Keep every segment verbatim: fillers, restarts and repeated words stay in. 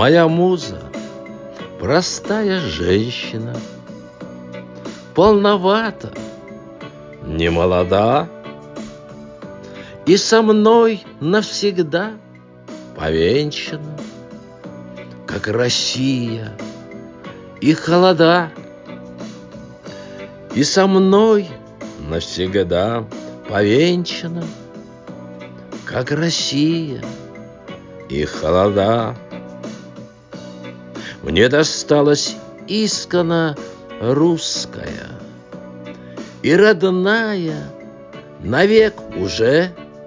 Моя муза — простая женщина, полновата, не молода, и со мной навсегда повенчана, как Россия и холода. И со мной навсегда повенчана, как Россия и холода. Мне досталась исконно русская и родная навек уже,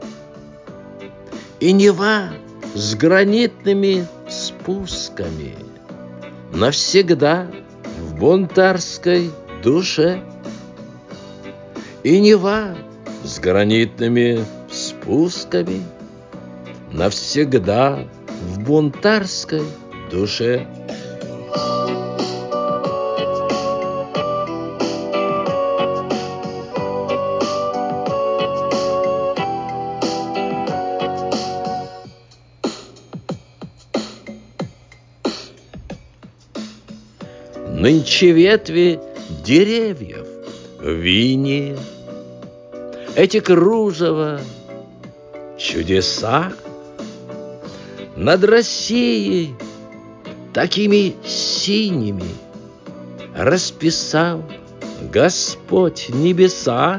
и Нева с гранитными спусками навсегда в бунтарской душе. И Нева с гранитными спусками навсегда в бунтарской душе. Нынче ветви деревьев в инее, эти кружева чудеса, над Россией такими синими расписал Господь небеса.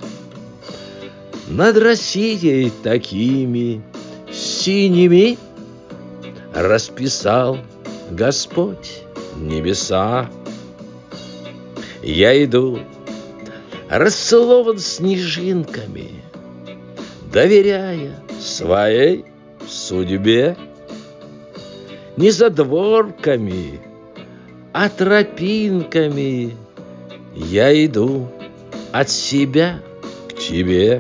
Над Россией такими синими расписал Господь небеса. Я иду, расцелован снежинками, доверяя своей судьбе. Не задворками, а тропинками я иду от себя к тебе.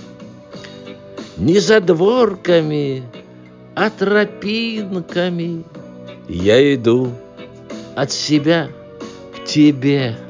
Не задворками, а тропинками я иду от себя к тебе.